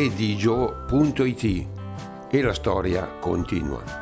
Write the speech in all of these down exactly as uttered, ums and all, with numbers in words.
storie.digio punto it e la storia continua.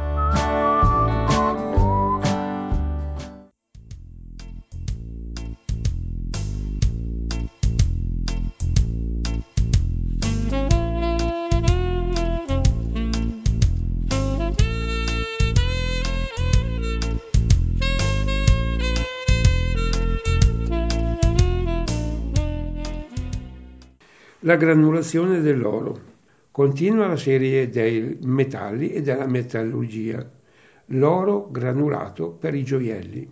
La granulazione dell'oro. Continua la serie dei metalli e della metallurgia. L'oro granulato per i gioielli.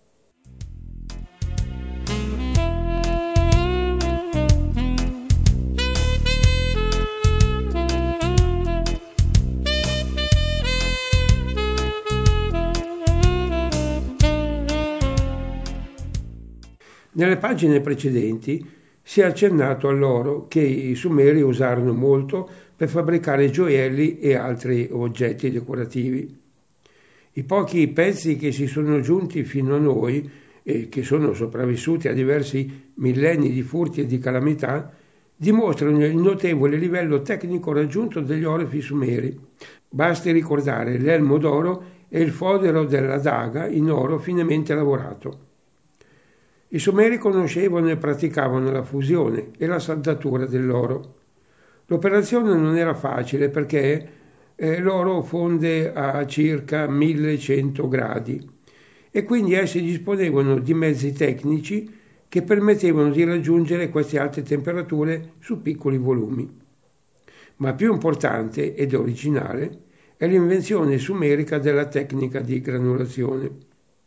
Nelle pagine precedenti si è accennato all'oro che i Sumeri usarono molto per fabbricare gioielli e altri oggetti decorativi. I pochi pezzi che si sono giunti fino a noi e che sono sopravvissuti a diversi millenni di furti e di calamità dimostrano il notevole livello tecnico raggiunto dagli orafi sumeri. Basti ricordare l'elmo d'oro e il fodero della daga in oro finemente lavorato. I Sumeri conoscevano e praticavano la fusione e la saldatura dell'oro. L'operazione non era facile perché eh, l'oro fonde a circa millecento gradi e quindi essi disponevano di mezzi tecnici che permettevano di raggiungere queste alte temperature su piccoli volumi. Ma più importante ed originale è l'invenzione sumerica della tecnica di granulazione.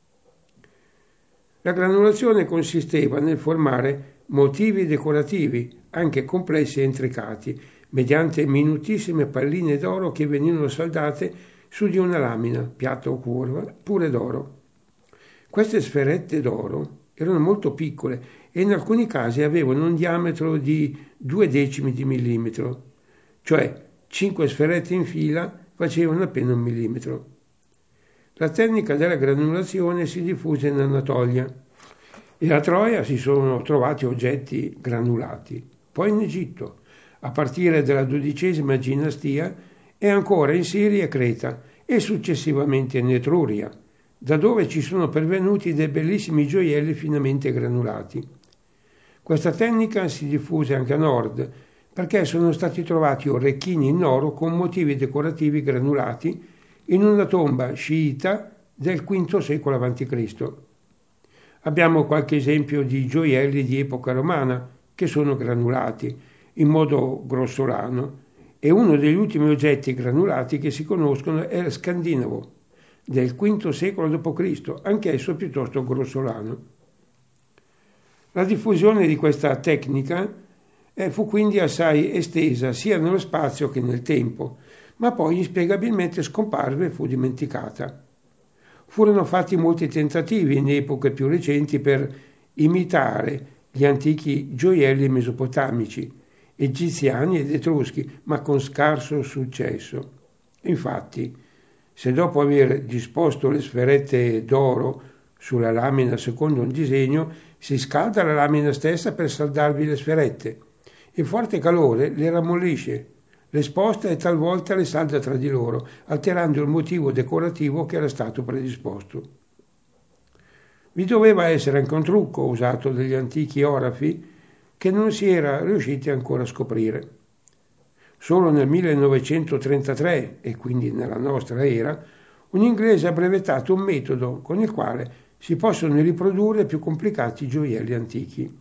La granulazione consisteva nel formare motivi decorativi, anche complessi e intricati, mediante minutissime palline d'oro che venivano saldate su di una lamina, piatta o curva, pure d'oro. Queste sferette d'oro erano molto piccole e in alcuni casi avevano un diametro di due decimi di millimetro, cioè cinque sferette in fila facevano appena un millimetro. La tecnica della granulazione si diffuse in Anatolia e a Troia si sono trovati oggetti granulati, poi in Egitto, a partire dalla dodicesima dinastia e ancora in Siria e Creta e successivamente in Etruria, da dove ci sono pervenuti dei bellissimi gioielli finemente granulati. Questa tecnica si diffuse anche a nord, perché sono stati trovati orecchini in oro con motivi decorativi granulati in una tomba sciita del quinto secolo avanti Cristo. Abbiamo qualche esempio di gioielli di epoca romana che sono granulati in modo grossolano e uno degli ultimi oggetti granulati che si conoscono è il scandinavo del quinto secolo dopo Cristo, anch'esso piuttosto grossolano. La diffusione di questa tecnica eh, fu quindi assai estesa sia nello spazio che nel tempo, ma poi inspiegabilmente scomparve e fu dimenticata. Furono fatti molti tentativi in epoche più recenti per imitare gli antichi gioielli mesopotamici, egiziani ed etruschi, ma con scarso successo. Infatti, se dopo aver disposto le sferette d'oro sulla lamina secondo un disegno, si scalda la lamina stessa per saldarvi le sferette, il forte calore le rammollisce, le sposta e talvolta le salda tra di loro, alterando il motivo decorativo che era stato predisposto. Vi doveva essere anche un trucco usato dagli antichi orafi che non si era riusciti ancora a scoprire. Solo nel millenovecentotrentatré, e quindi nella nostra era, un inglese ha brevettato un metodo con il quale si possono riprodurre più complicati gioielli antichi.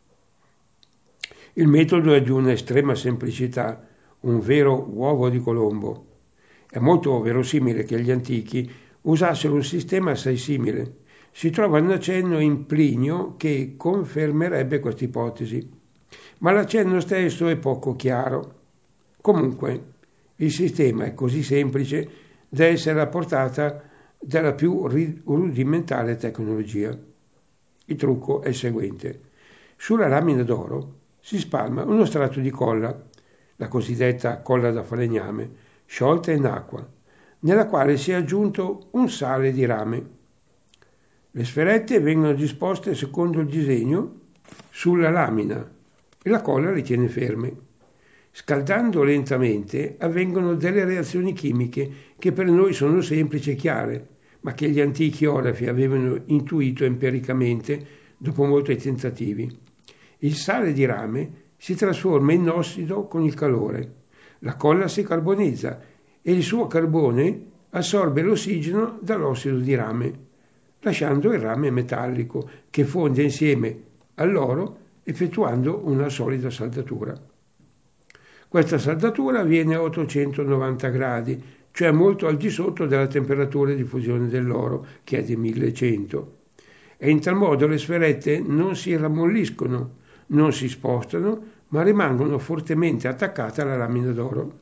Il metodo è di un'estrema semplicità, un vero uovo di Colombo. È molto verosimile che gli antichi usassero un sistema assai simile. Si trova un accenno in Plinio che confermerebbe questa ipotesi, ma l'accenno stesso è poco chiaro. Comunque, il sistema è così semplice da essere a portata della più rudimentale tecnologia. Il trucco è il seguente. Sulla lamina d'oro si spalma uno strato di colla, la cosiddetta colla da falegname, sciolta in acqua, nella quale si è aggiunto un sale di rame. Le sferette vengono disposte secondo il disegno sulla lamina e la colla le tiene ferme. Scaldando lentamente avvengono delle reazioni chimiche che per noi sono semplici e chiare, ma che gli antichi orafi avevano intuito empiricamente dopo molti tentativi. Il sale di rame si trasforma in ossido con il calore, la colla si carbonizza e il suo carbone assorbe l'ossigeno dall'ossido di rame, lasciando il rame metallico che fonde insieme all'oro effettuando una solida saldatura. Questa saldatura avviene a ottocentonovanta gradi, cioè molto al di sotto della temperatura di fusione dell'oro, che è di millecento. E in tal modo le sferette non si rammolliscono, non si spostano, ma rimangono fortemente attaccate alla lamina d'oro.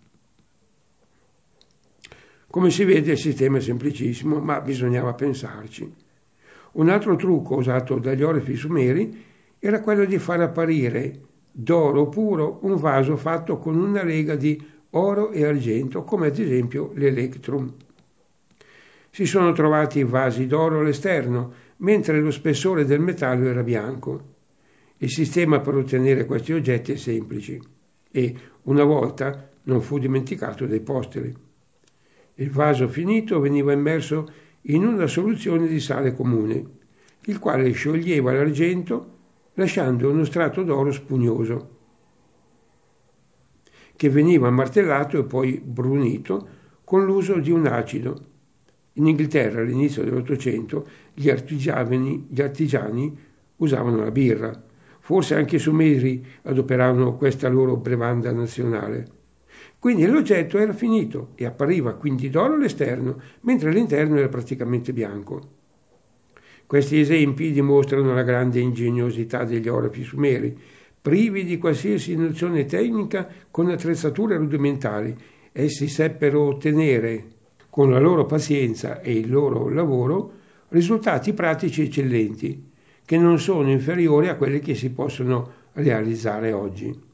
Come si vede il sistema è semplicissimo, ma bisognava pensarci. Un altro trucco usato dagli orafi sumeri era quello di far apparire d'oro puro un vaso fatto con una lega di oro e argento, come ad esempio l'electrum. Si sono trovati vasi d'oro all'esterno, mentre lo spessore del metallo era bianco. Il sistema per ottenere questi oggetti è semplice e, una volta, non fu dimenticato dai posteri. Il vaso finito veniva immerso in una soluzione di sale comune, il quale scioglieva l'argento lasciando uno strato d'oro spugnoso, che veniva martellato e poi brunito con l'uso di un acido. In Inghilterra all'inizio dell'Ottocento gli artigiani, gli artigiani usavano la birra, forse anche i sumeri adoperavano questa loro bevanda nazionale. Quindi l'oggetto era finito e appariva quindi d'oro all'esterno, mentre l'interno era praticamente bianco. Questi esempi dimostrano la grande ingegnosità degli orafi sumeri, privi di qualsiasi nozione tecnica con attrezzature rudimentali. Essi seppero ottenere, con la loro pazienza e il loro lavoro, risultati pratici eccellenti, che non sono inferiori a quelli che si possono realizzare oggi.